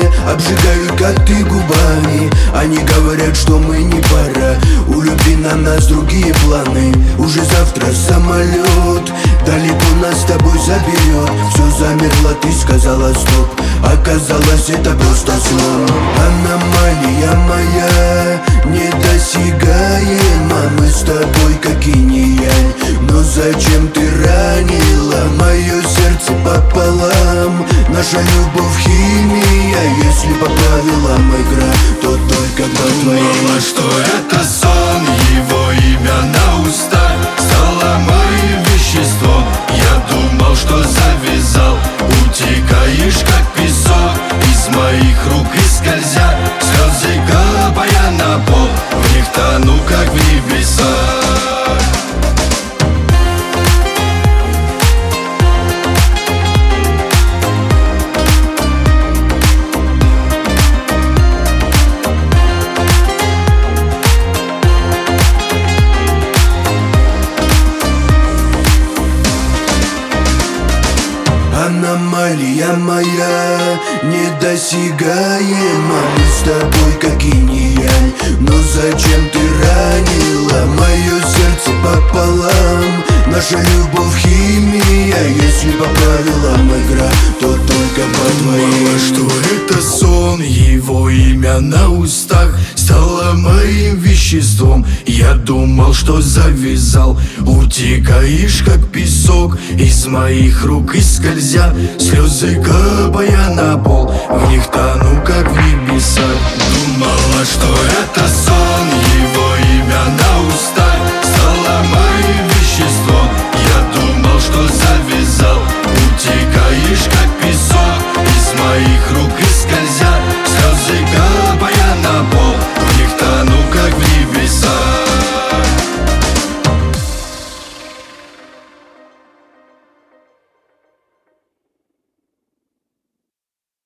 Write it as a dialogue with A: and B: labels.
A: обжигают, как ты, губами. Они говорят, что мы не пара, у любви на нас другие планы. Уже завтра самолет далеко нас с тобой заберет. Все замерло, ты сказала стоп, оказалось это просто сон. Аномалия моя недосягаема, мы с тобой как инь и янь. Но зачем ты ранила мое сердце пополам? Наша любовь химия, если по правилам игра, то только по твоей.
B: Думала, что это сон, его имя на устах стало моим веществом. Я думал, что завязал, утекаешь как песок из моих рук и скользя, слезы капая на пол, в них тону, как в небесах.
A: Аномалия моя недосягаема, мы с тобой как инь и янь. Но зачем ты ранила мое сердце пополам? Наша любовь химия, если по правилам игра, то только по твоим.
B: Думала, что это сон, его имя на устах стало моим веществом. Я думал, что завязал, утекаешь как песок из моих рук и скользя, слезы капая на пол, в них